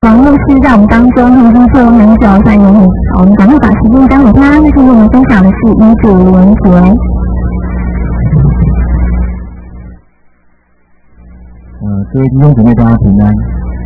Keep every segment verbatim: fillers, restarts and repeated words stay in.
王牧师在我们当中已经做了很久，所以我们赶快把时间交给他。那今天我们分享的是与主连结。 呃，各位弟兄姊妹，大家平安。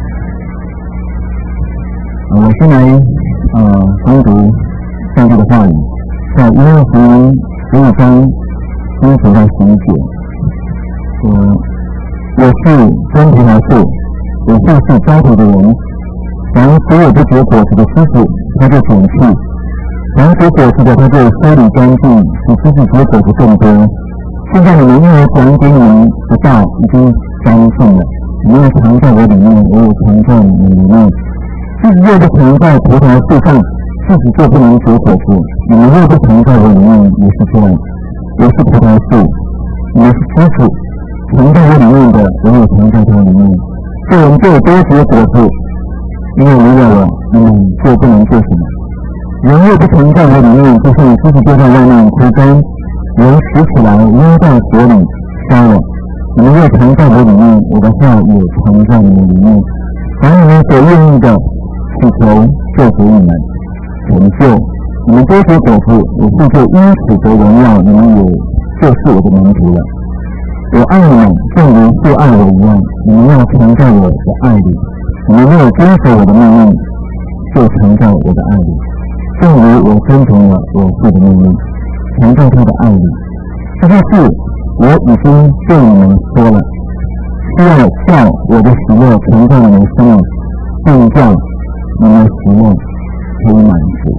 呃，我先来呃攻读上帝的话语，在约翰福音十五章一节到十一节。呃，我是真葡萄树，我就是栽培的人。凡所有不结果子的枝子，他就剪去；凡结果子的，他就修理干净，使枝子结果子更多。现在你们因为讲给你们的道已经相信了，你们要藏在我里面，我也藏在你们里面。枝子若不藏在葡萄树上，枝子就不能结果子。你们若不藏在我里面，也是这样。我是葡萄树，你们是枝子，藏在我里面的，我也藏在它里面。这人就多结果子。因为离了我，你们就不能做什么。人若不藏在我里面，就像枝子丢在外面枯干，人拾起来扔到火里烧了。你们若藏在我里面，我的话也藏在你们里面。凡你们所愿意的，祈求就给你们成就。你们多结果子，我父就因此得荣耀，你们也就是我的门徒了。我爱你们，正如父爱我一样，你们要藏在我的爱里。你们没有遵守我的命令，就藏在我的爱里，正如我遵从了我父的命令，藏在他的爱里。这些事我已经对你们说了，需要叫我的喜乐藏在你们心里，并叫你们喜乐可以满足。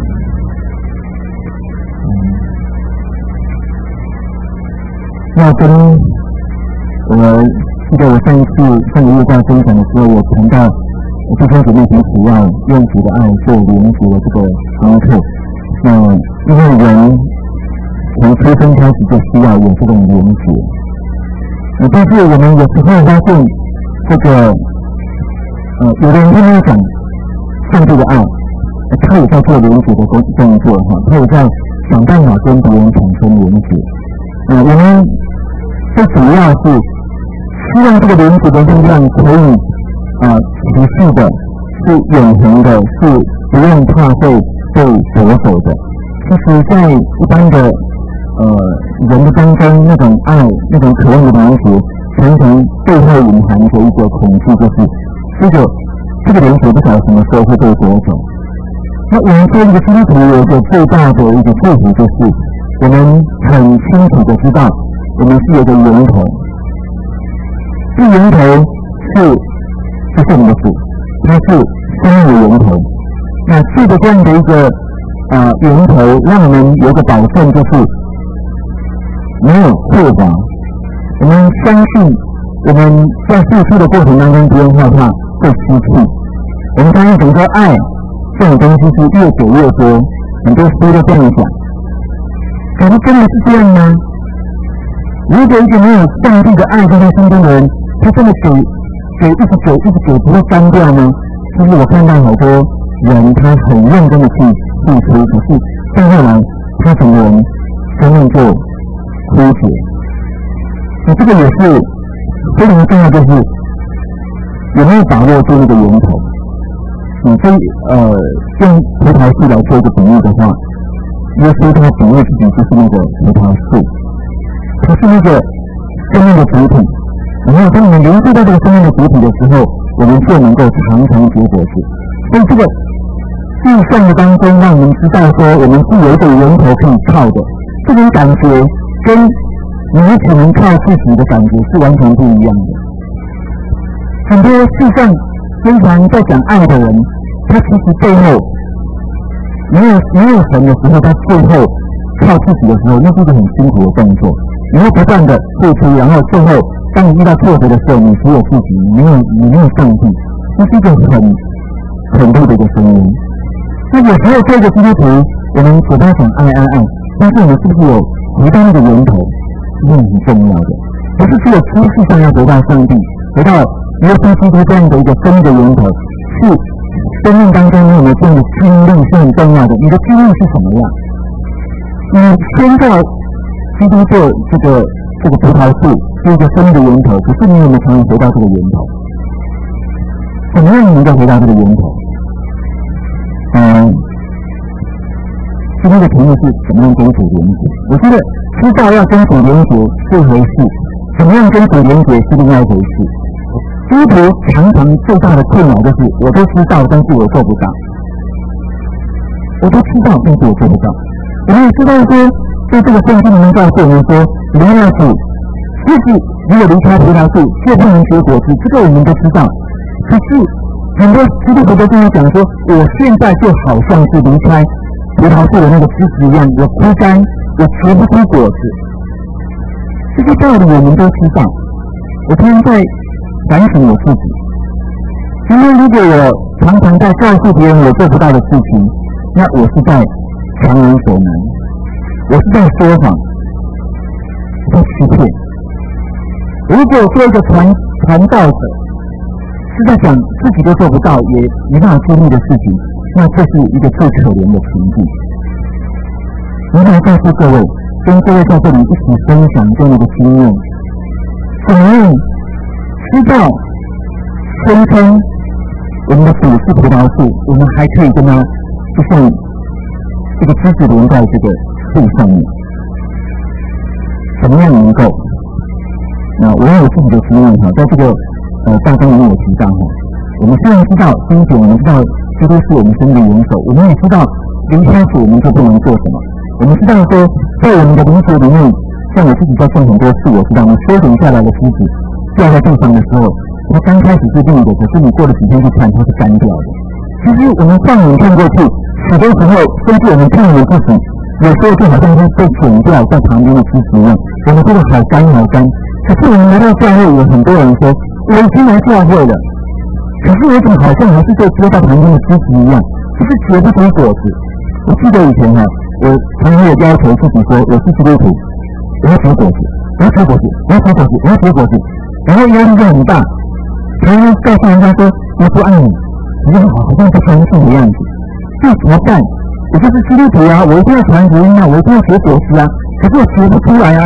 嗯、要跟我记得我上一次上个月在分享的时候，我谈到弟兄姊妹彼此要用主的爱做连结的这个功课。那因为人从出生开始就需要有这种连结，呃，但是我们有时候发现，这个呃，有的人他们讲上帝的爱，他也在做连结的动动作哈，他也在想办法跟别人产生连结。呃，我们最主要是希望这个连结的力量可以啊，持续的，是永恒的，是不用怕会被夺走的。其实，在一般的呃人的当中，那种爱、那种渴望的连结，常常背后隐含着一个恐惧，就是这个这个连结不晓得什么时候会被夺走。那我们做一个基督徒有一个最大的一个祝福，就是我们很清楚的知道，我们是有个源头，这源头是。就是我们的主，它是生命的源头。那借着这样的一个呃源头，让我们有一个保证，就是没有匮乏。我们相信，我们在付出的过程当中不用害怕会失去。我们刚刚讲说，爱这种东西是越给越多，很多书都这样讲。可是真的是这样吗？如果一个没有上帝的爱在他身边的人，他真的给给一直给一直给不会干掉吗？就是我看到好多人他很认真的去付出，可是到后来他整个人生命就枯竭。那这个也是非常重要，就是有没有把握住那个源头。你非呃用葡萄树来做一个比喻的话，耶稣他比喻自己就是那个葡萄树，他是那个生命的主体。然后当我们联系到这个生命的主体的时候，我们就能够常常结果子。所以这个意象的当中，让我们知道说，我们是有一个源头可以靠的。这种感觉跟你只能靠自己的感觉是完全不一样的。很多世上经常在讲爱的人，他其实背后没有没有神的时候，他最后靠自己的时候，那是一个很辛苦的动作。你会不断的付出，然后最后当你遇到挫折的时候，你只有自己，你没有你没有上帝，这是一个很恐怖的一个声音。那有时候做一个基督徒，我们嘴巴讲爱爱爱，但是我们是不是有回到那个源头，是很重要的。不是只有知识上要回到上帝，回到耶稣基督这样的一个生命的源头，是生命当中有没有这样的经历是很重要的。你的经历是什么样？你先到基督做这个这个葡萄树是一个生命的源头，可是你有没有常常回到这个源头？ 怎么样能够回到这个源头？嗯，今天的题目是怎么样跟主连结？我觉得知道要跟主连结是一回事，怎么样跟主连结是另外一回事。基督徒常常最大的困扰就是，我都知道，但是我做不到。我都知道，但是我做不到。我们也知道说，在这个圣经里面告诉我们说，荣耀主，自己如果离开葡萄树就不能结果子，这个我们都知道。可是很多基督徒都跟我讲说，我现在就好像是离开葡萄树的那个枝子一样，我枯干，我结不出果子。这些道理我们都知道。我常常在反省我自己，今天如果我常常在告诉别人我做不到的事情，那我是在强人所难，我是在说谎，在欺骗。如果做一个传传道者是在讲自己都做不到，也没办法经历的事情，那这是一个最可怜的情境。我想告诉各位，跟各位在这里一起分享这样的经验，怎么样知道宣称我们的主是葡萄树，我们还可以跟他就像这个枝子连在这个树上面，怎么样能够？那我有自己的经验哈，在这个呃大纲里面有提到哈，我们虽然知道经典，我们知道基督是我们生命的元首，我们也知道离开主我们就不能做什么，我们知道说在我们的灵魂里面，像我自己在种很多树，我知道你修剪下来的枝子掉在地上的时候，它刚开始是绿的，可是你过了几天去看，它是干掉的。其实我们放眼看过去，许多时候甚至我们看我自己，有时候就好像是被剪掉在旁边的枝子一样，我们觉得好干好干。可是我们来到教会，有很多人说我已经来教会了，可是我怎么好像还是被丢到旁边的枝子一样，就是结不出果子。我记得以前哈，我常常有要求自己说，我是基督徒，我要结果子，我要结果子，我要结果子，我要结果子。然后压力就很大，常常告诉人家说我不爱你，你就好像不相信的样子，这怎么办？我就是基督徒啊，我一定要传福音啊，我一定要结果子啊，可是我结不出来啊，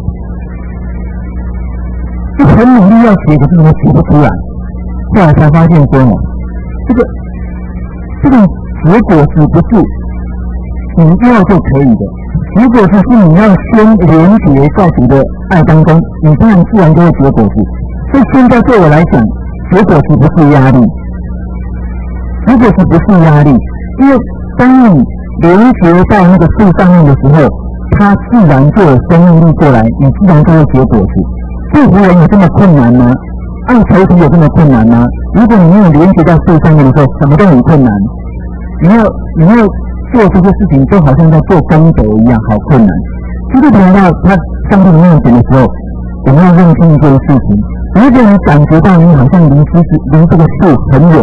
就很努力要结，可是我结不出来。后来才发现说呢，这个这种结果子不是你要就可以的。结果子是你要先连结在主的爱当中，你当然自然就会结果子。所以现在对我来讲，结果子不是压力，结果子不是压力，因为当你连结到那个树上面的时候，它自然就有生命力过来，你自然就会结果子。祝福人有这么困难吗？爱仇敌有这么困难吗？如果你没有连结到树上面的时候，什么都很困难。你要你要做这些事情，就好像在做功德一样，好困难。基督徒来到他上帝的面前的时候，我们要认清一件事情：如果你感觉到你好像离枝子离这个树很远，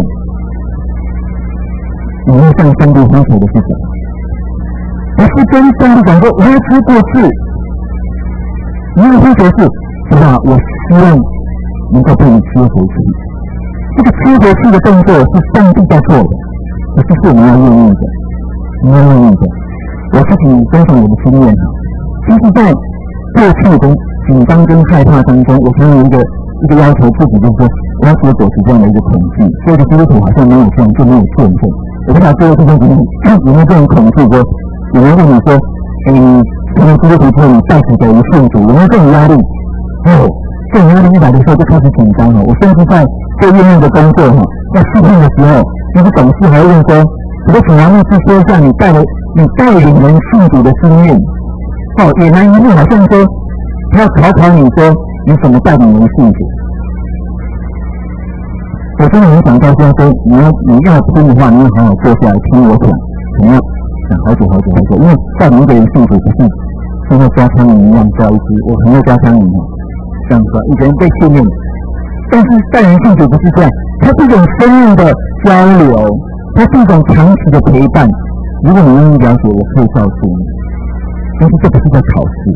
你要向上帝呼求的是什么？不是跟上帝讲说我要吃过世，你要呼求是，是吧？我希望能够被你接回去。这个接回去的动作是上帝在做的，可是是我们要愿意的。没有意的，我自己分享我的经验，其实在过去的紧张跟害怕当中，我常有一个一个要求自己，就是说我要结果子这样的一个恐惧。所以基督徒好像没有这样就没有见证。我不知道各位弟兄姊妹有没有这种恐惧说，有人问你说，哎，你成为基督徒之后，你到底等于信主，有没有这种压力？哦，这种压力一来的时候就开始紧张了。我甚至在做业务的工作哈，在试训的时候，那个董事还会问说，我请杨牧师说一下你带了你带领人信主的经验。哦，也难一面好像说他要考考你说你怎么带领人信主。我真的很想告诉他说，你要你要听的话，你要好好坐下来听我讲，可能要讲好久好久好久，因为带领一个人信主不是像在抓苍蝇一样抓一只，我很会抓苍蝇哦，这样抓，一个人被训练。但是带人信主不是这样，它是一种生命的交流。它是一种长期的陪伴，如果你愿意了解，我可以告诉你，但是这不是在考试，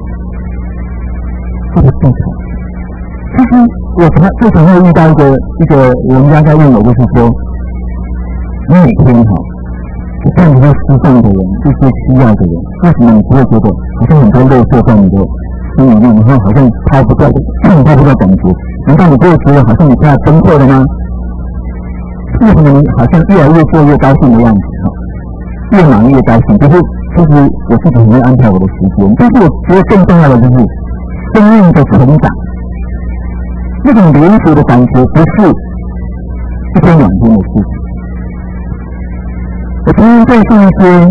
这不是在考试。其实我常最常会遇到一个一个人家在问我，就是说，你每天哈，不但你会释放的人，这些需要的人，为什么你不会觉得好像很多垃圾在你的心里面，然后好像抛不掉，抛不掉感觉？难道你不会觉得好像你快要崩溃了吗？ 为什么你好像越来越做越高兴的样子？越忙越高兴，就是其实我自己很会安排我的时间，但是我觉得更重要的就是生命的成长，那种连结的感觉不是一天两天的事情。我常常在上一些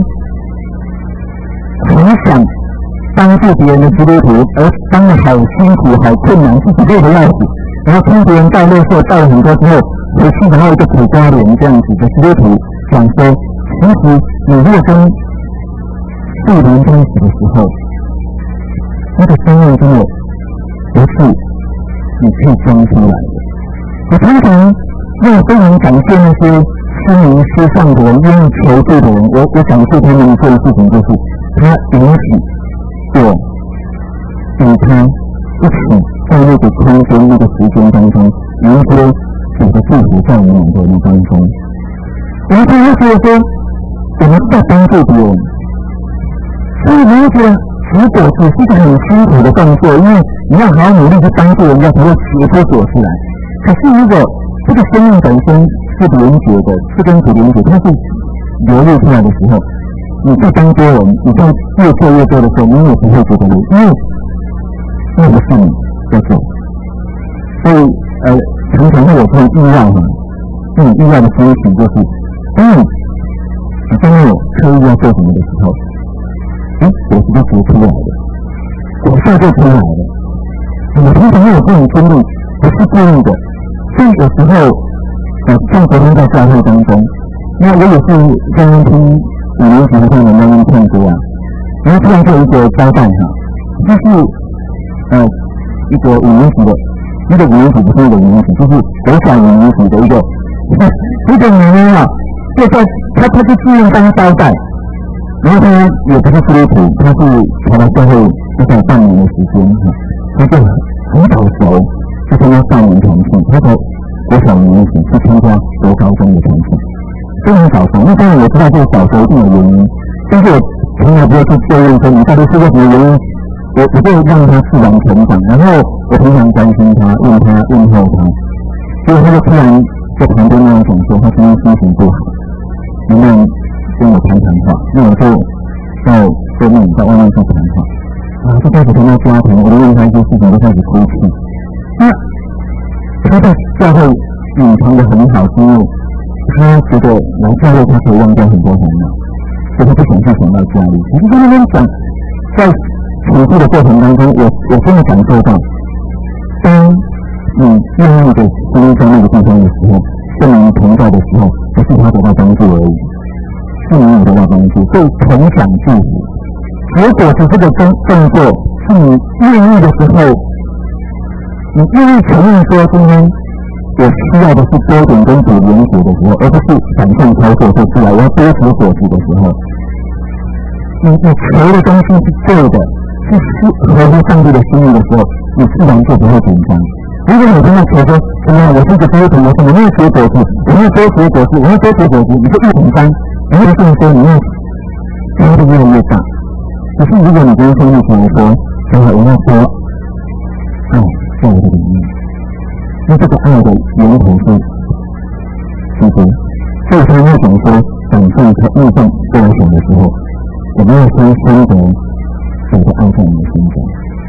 很想帮助别人的基督徒，而当得好辛苦、好困难，自己累得要死，然后听别人带垃圾带了很多之后，回去然后一个苦瓜脸这样子的基督徒想说，其实你如果跟树林在一起的时候，那个生命真的不是你可以装出来的。我常常要非常感谢那些心灵失丧的人，愿意求助的人。我我感谢他们做的事情，就是他允许我与他一起在那个空间、那个时间当中，迎接主的祝福在我们两个人当中。然后他又觉得说，我们在帮助别人，所以你会觉得结果只是一个很辛苦的动作，因为你要好好努力去帮助人家，才会结出果实来。可是如果这个生命本身是连结的，是跟主连结，它是流露出来的时候，你在帮助人，你在越做越多的时候，你也不会觉得累，因为那不是你在做。所以呃，常常会有这种意外哈，这种意外的心情就是，当你你在那有刻意要做什么的时候，哎，果实就结出来了，果效就出来了。我通常会有这种经历，不是故意的。像有时候，呃，像昨天在教会当中，那我也是刚刚听五年级的上人刚刚唱歌啊，然后突然就有一个交代哈，就是呃一个五年级的，那个五年级不是一个五年级，就是国小五年级的一个一个女人啊，就在她她是自愿当交代，然后她也不是基督徒，她是跑到教会大概半年的时间哈，她就很早熟。去参加少年团契，他在国小五年级去参加国高中的团契，非常早熟。那当然我知道这个早熟一定有原因，但是我从来不会去追问说你到底是为什么原因，我我会让他自然成长。然后我平常关心他，问他问候他，结果他就突然在旁边那样讲说他今天心情不好，能不能跟我谈谈话？那我就在外面在外面去谈话，啊，就开始跟他家庭，我就问他一些事情，就开始哭泣。那他在教会隐藏的很好，是因为他觉得来教会他可以忘掉很多烦恼，所以他不想去想到家里。可是在那边讲，在处事的过程当中，我我真的感受到，当你愿意的心在那个地方的时候，圣灵同在的时候，不是他得到帮助而已，是你也得到帮助，所以同享祝福。结果是这个动动作，是你愿意的时候。你愿意承认说今天我需要的是多点跟主连结的时候，而不是反向操作做出来我要多求果子的时候，你你求的东西是对的，是合乎上帝的心意的时候，你自然就不会紧张。如果你跟他求说什么我是一个基督徒，我什么没有结果子，我没有多结果子，我没有多结果子，你就越紧张，然后这样说你要压力越来越大。可是如果你跟上帝求说，现在我要多爱在我的里面，那这个爱的源头是基督，所以他会讲说，感受和遇见对我想的时候，我们要先深得主的爱在我们心中，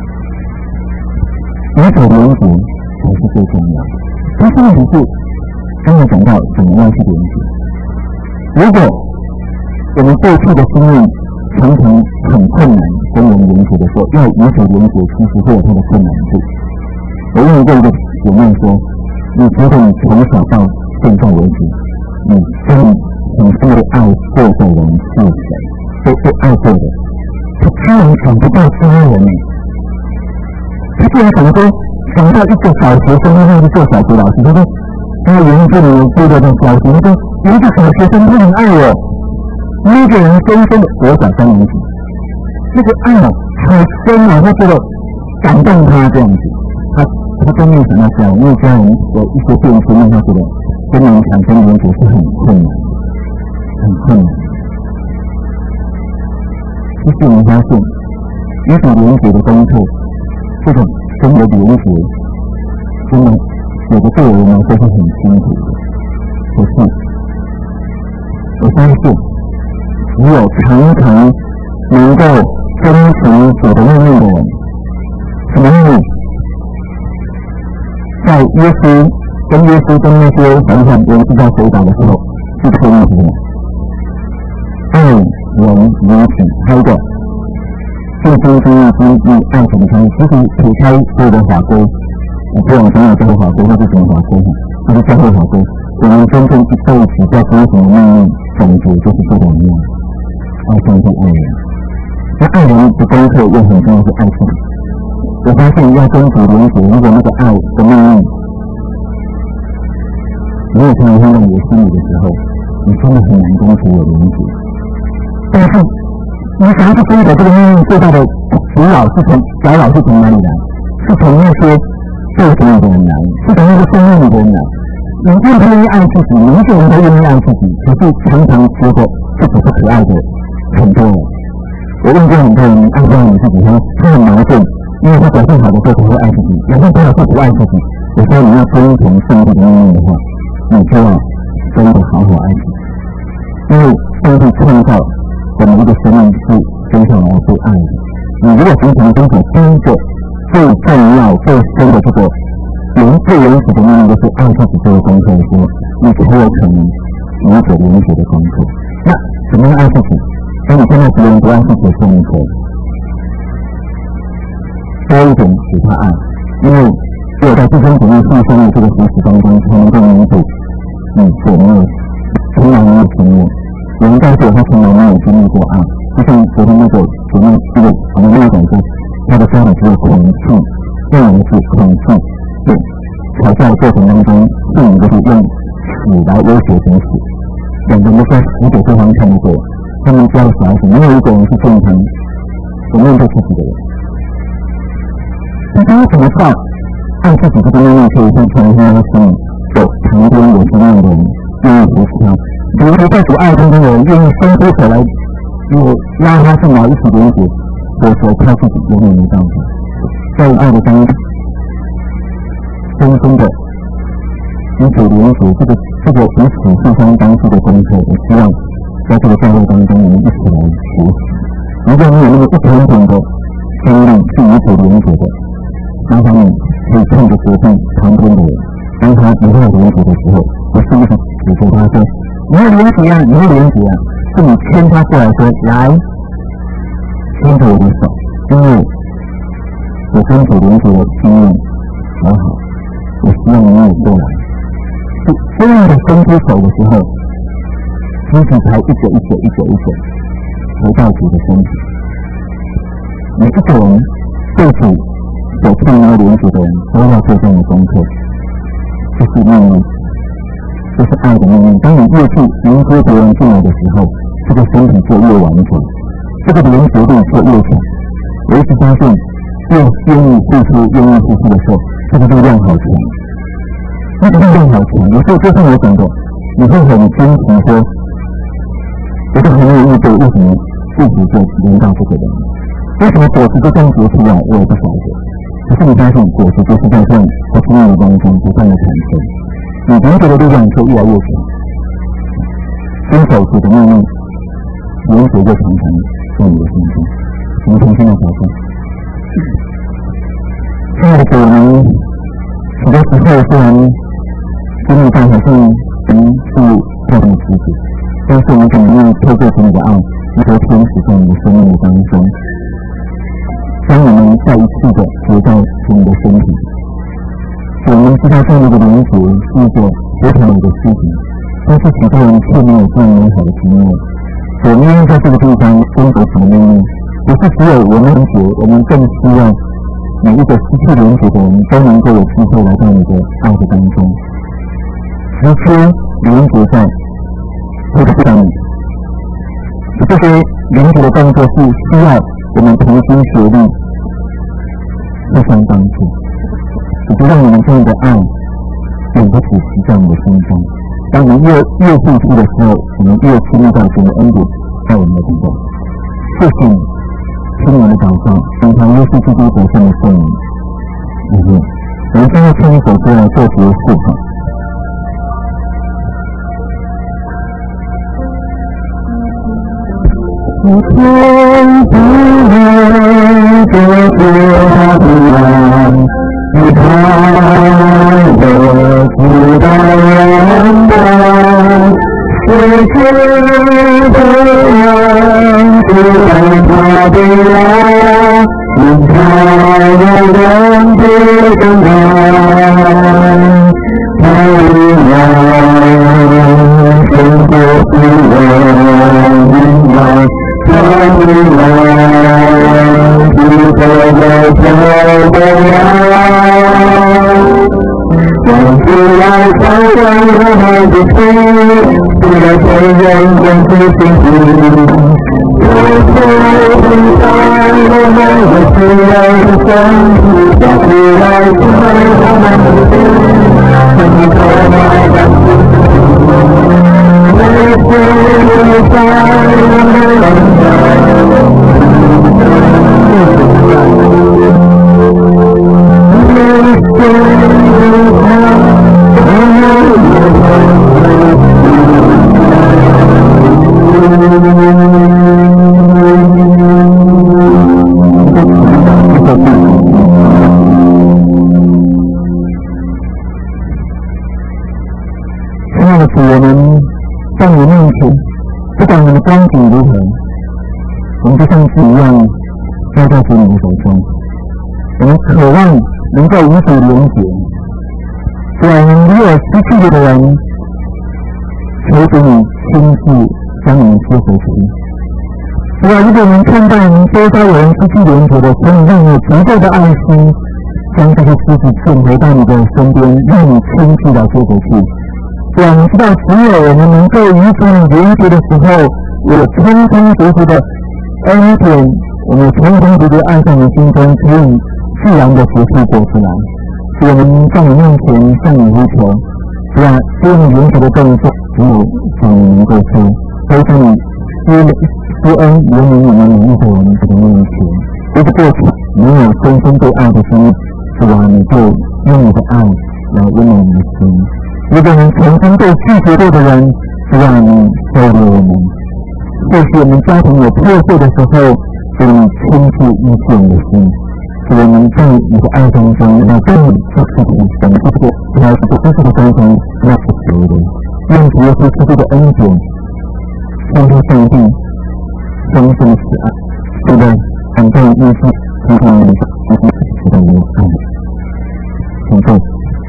与主连结才是最重要的。但是问题是，刚才讲到怎么样去连结。如果我们过去的经历常常很困难，跟人连结的时候，要与主连结，其实会有它的困难处。我问过一个姐妹说，你觉得你从小到现在为止，你真的很深的爱过的人是谁？被被爱过的，他居然想不到家人呢。他居然想说，想到一个小学生，他是做小学老师，他说他原住民部落的消息，他说有一个小学生他很爱我，那个人深深的国小三年级，那个爱好深啊，他觉得感动他这样子。他他都没有想到家人，因为家人有一些变数，让他觉得跟人产生连结是很困难，很困难。其实我们发现，与主连结的功课，这种真的连结，真的有的对我们来说是很辛苦的， 可是，我相信，只有常常能够遵从主的命令的人，什么命令？在耶稣跟耶稣跟那些反反人是在回答的时候，是可以的。爱人如己，还有一个信心、经历、经历、爱神康，其实撇开所有的法规，我不管讲有教会法规或是什么法规，或是教会法规，我们真正一辈子要遵循的命令总结就是这两样：爱上帝、爱人。那爱人的功课又很重要，是爱自己。我发现要跟主连结，如果那个爱的命令没有常常在你的心里的时候，你真的很难跟主有连结。但是你想要去追求这个命令最大的阻扰是从搅扰是从哪里来？是从那些受苦的人来，是从那个生命里的人来。你越不愿意爱自己，你一个人都愿意爱自己，可是常常觉得自己是可爱的很多人。我问过很多人，你爱不爱你自己？他他很矛盾，因为他表现好的时候他会爱自己，表现不好就不爱自己。我说你要遵从上帝的命令的话，你就要真的好好爱自己，因为上帝创造我们这个生命是生下来被爱的。你如果常常遵守第一个最重要、最深的这个原最原始的命令，就是爱自己这个功课的时候，你才有可能有所连结的功课。那怎么样爱自己？当你看到别人不爱自己的时候，你可以多一点给他爱，因为只有在弟兄姊妹互相的这个扶持当中，才能够弥补你所没有从来没有经历。有人告诉我，他从来没有经历过爱，就像昨天那个姊妹那个我们那个讲说，他的家里只有恐惧，用的是恐惧，对，吵架的过程当中，父母就是用死来威胁彼此，两个人都在死给对方看得过。他们家的小孩子没有一个人是正常不面对自己的人。那他为什么靠爱自己这个命令可以在传他的心里有旁边有这样的人愿意扶持他？比如说在主爱当中有人愿意伸出手来我拉他进来一起连结，我说靠自己永远没办法。在爱的当中深深的与主连结，这个这个彼此互相帮助的功课，我希望在这个教会当中我们一起来学习。如果你有那么一点点的经历是与主连结的，麻烦你可以看着隔壁旁边的人，当他没有连结的时候，我是不是指着他说你要连结啊，你要连结啊，是你牵他过来说来牵着我的手，因为我跟主连结的经验好好，我希望你也过来。是这样的伸出手的时候，身体才一个一个一个一个回到主的身体。每一个人对主所创造连结的人都要做这样的功课，这是命令，这是爱的命令。当你越去迎接别人进来的时候，这个身体就越完整，这个连结力就越强。我一直发现，越愿意付出、愿意付出的时候，这个力量好强，那个力量好强。有时候就像我讲的，你会很惊奇说，我都很有预备，为什么自己就轮到这个人？为什么果子就这样结出来？我也不晓得。可是你发现果子就是在这样不经意的当中不断的产生，你连结的力量就越来越强。遵守主的命令，连结就常常在你的心中。我们重新来祷告。亲爱的主，我们许多时候虽然经历到好像人是这样的自己，但是我们可能要透过主你的爱，一个天使在你的生命当中，将我们再一次的回到主你的身体。我们知道这样的连结是一个非常美的事情，但是许多人却没有这样美好的经验。我们愿意在这个地方遵守主的命令，不是只有我们连结，我们更希望每一个失去连结的人都能够有机会来到你的爱的当中。直接连结在这个上面，这些连结的动作是需要我们同心协力，互相帮助，也就让我们这样的爱永不止息在我们的心中。当我们越越付出的时候，我们越经历到主的恩典在我们的当中。谢谢你，听我们的祷告，宣传耶稣基督得胜的圣名。嗯，我们现在唱一首歌来做结束。 天不能做做他的人，你看我知道人的世界的人是在他的爱，你看我人的更爱，太阳生活是我明白。太阳是我的小太阳，让出来照亮我们的心，不要承认人是幸福。我说不在我们的自然生活，要出来照我们的心，看你可爱的我说不在我们的亲爱的主，我们在你面前，不管我们的光景如何，我们就像是一样交在主你的手中。我们渴望能够与主连结，虽然如果失去了的人，求主你亲自将我们接回去。虽然如果我们看到我们周遭有人失去连结的，请你让你足够的爱心，将这些狮子送回到你的身边，让你亲自来接回去。虽然我们知道，只有我们能够与主你连结的时候，有充充足足的恩典，我们充充足足爱在你心中，可以自然的结出果子来。所以我们在你面前向你呼求，是啊，只有你连结的动作，只有主你能够做，所以你施施恩怜悯我们每一个人的面前，这个过程没有深深对爱的心，是啊，你就用你的爱来温暖你的心。如果我们曾经被拒绝过的人，是让你收留我们；或许我们家庭有破碎的时候，是你亲自医治我们的心。是我们在你的爱当中，来对你做出的神这个来自知识的当中，那是谁的？愿主耶稣基督的恩典，天父上帝丰盛慈爱，是的，感动耶稣基督的耶稣基督的爱，请坐。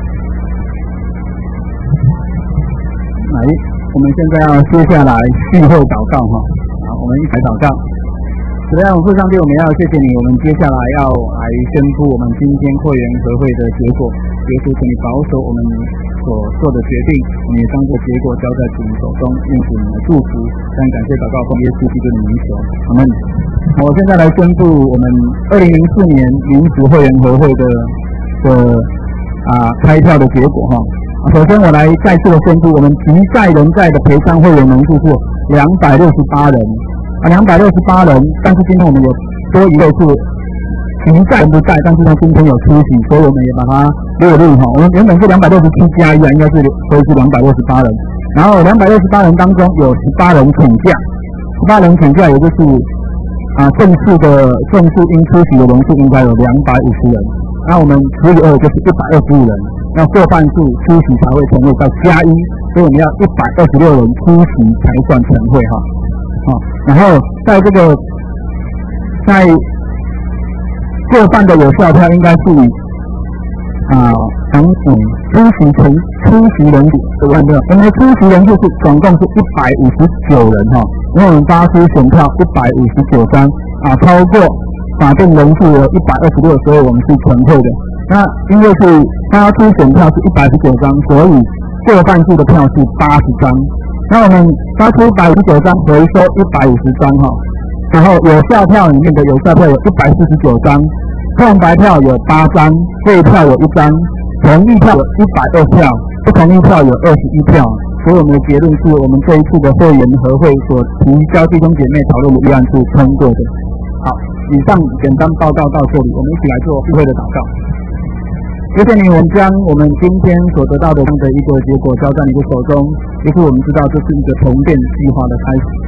来，我们现在要接下来续后祷告哈，好，我们一起祷告。主要父上帝，我们要谢谢你，我们接下来要来宣布我们今天会员和会的结果。耶稣，请你保守我们所做的决定，我们也将这结果交在主你手中，愿主你的祝福。但感谢祷告奉耶稣基督的名求，阿门。好，我现在来宣布我们二零零四年民族会员和会的的啊开票的结果哈。首先我来再次的宣布，我们即在人在的陪商会员人数是两百六十八人。啊，两百六十八人，但是今天我们有多一位是即在不在，但是他今天有出席，所以我们也把它列入哈。我们原本是两百六十七加一啊，应该是所以是两百六十八人。然后两百六十八人当中有十八人请假，十八人请假也就是啊正式的正式应出席的人数应该有两百五十人。那我们除以二就是一百二十五人，要过半数出席才会成为到加一，所以我们要一百二十六人出席才算成会哈。啊，然后在这个在过半的有效票应该是以啊两组出席成出席人数对不对？我们的出席人数是总共是一百五十九人哈，因为我们发出选票一百五十九张啊，超过法定人数有一百二十六，所以我们是全会的。那因为是发出选票是一百十九张，所以过半数的票是八十张。那我们发出一百五十九张，回收一百五十张哈，然后有效票里面的有效票有一百四十九张，空白票有八张，废票有一张，同意票有一百二票，不同意票有二十一票。所以我们的结论是我们这一次的会员和会所提交弟兄姐妹讨论的议案是通过的。好，以上简单报告到这里，我们一起来做聚会的祷告。谢谢你，我们将我们今天所得到的这样的一个结果交在你的手中。也是我们知道这是一个重建计划的开始，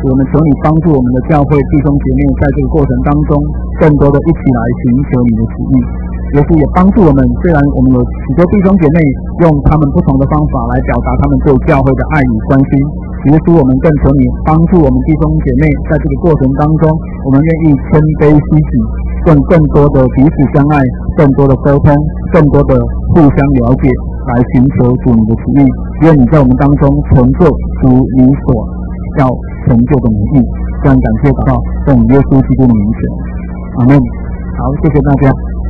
我们求你帮助我们的教会弟兄姐妹，在这个过程当中，更多的一起来寻求你的旨意。耶稣也帮助我们，虽然我们有许多弟兄姐妹用他们不同的方法来表达他们对教会的爱与关心，耶稣，我们更求你帮助我们弟兄姐妹，在这个过程当中，我们愿意谦卑虚己，更更多的彼此相爱，更多的沟通，更多的互相了解，来寻求主你的旨意。愿你在我们当中成就主你所要成就的美意。这样感谢祷告，奉耶稣基督的名求，阿门。好，谢谢大家。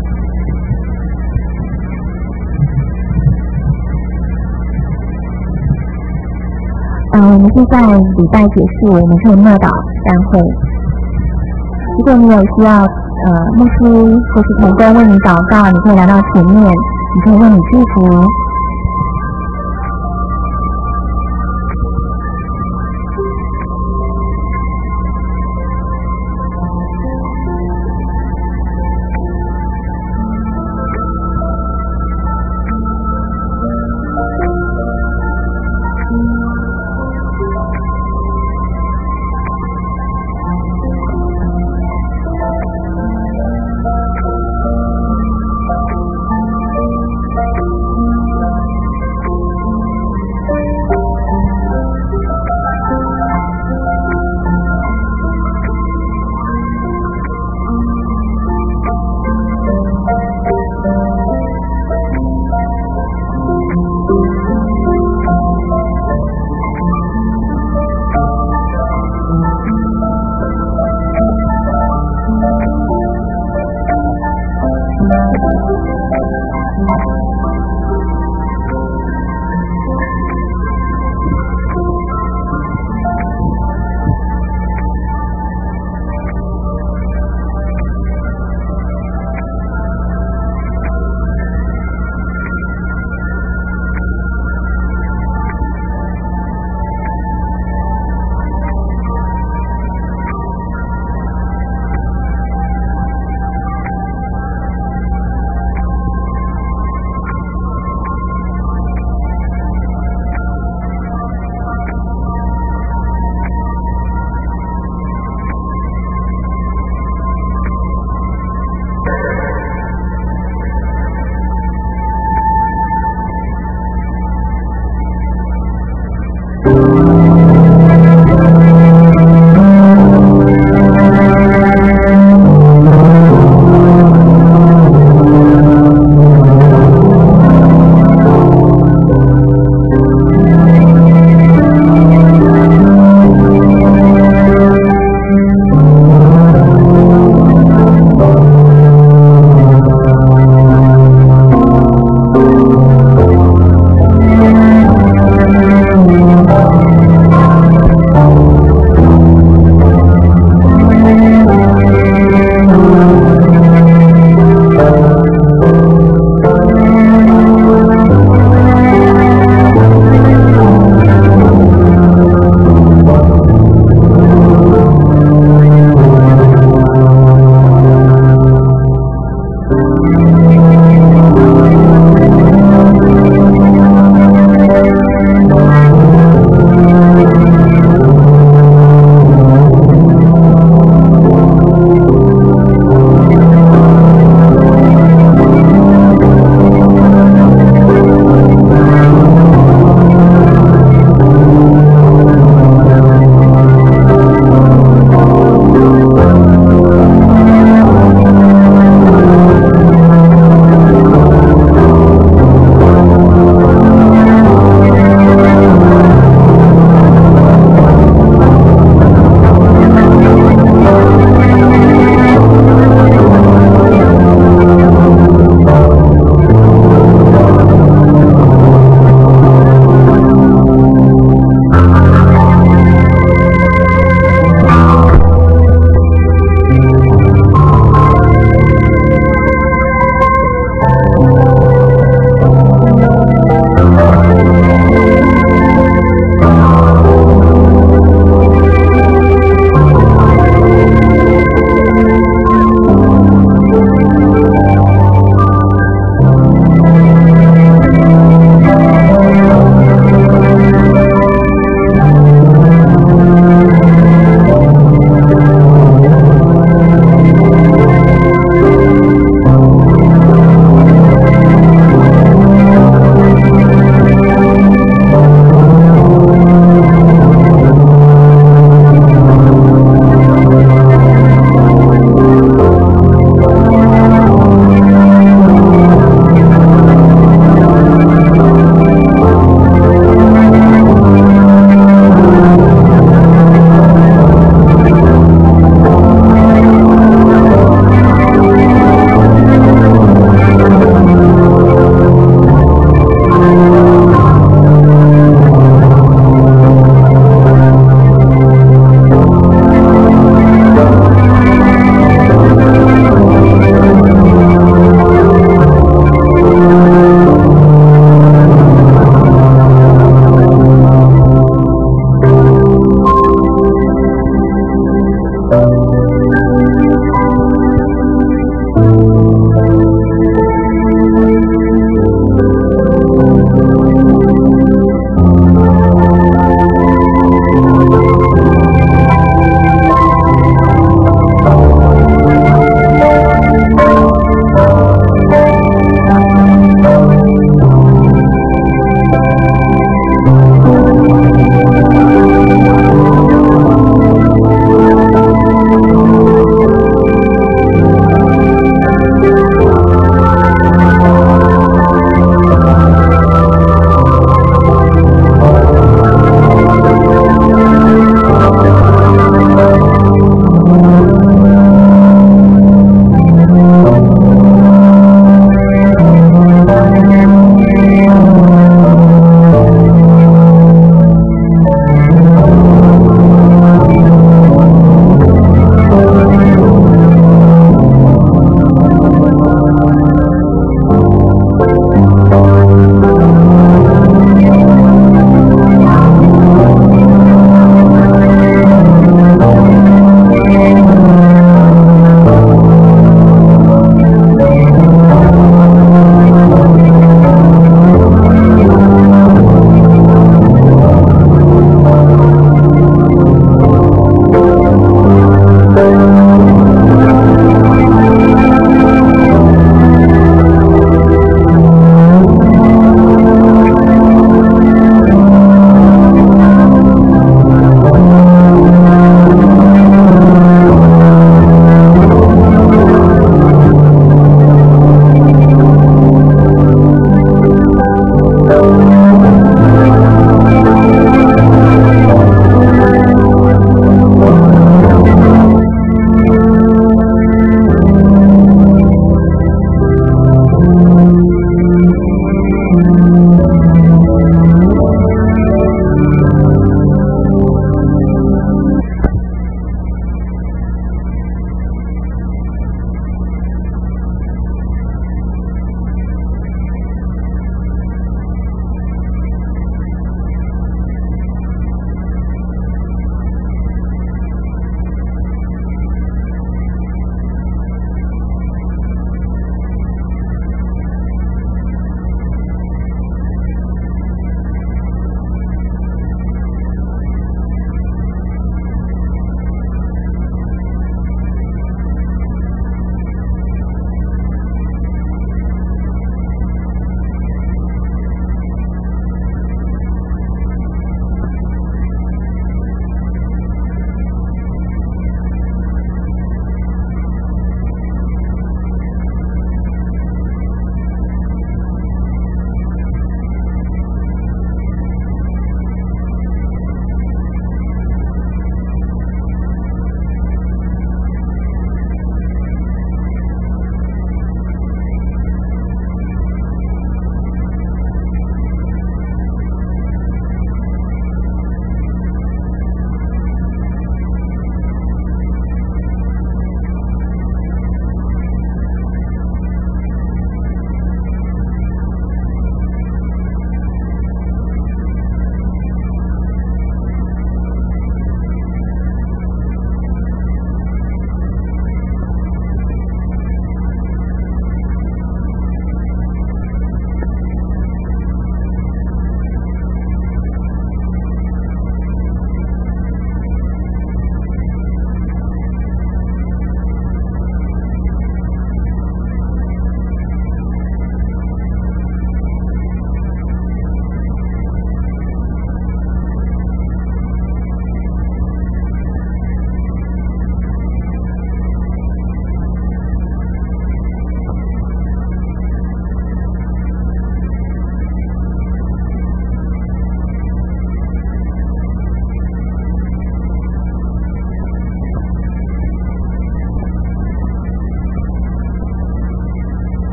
呃，我们是在礼拜结束，我们是默祷散会。如果你有需要，呃，牧师或是同工为你祷告，你可以来到前面，你可以为你祝福。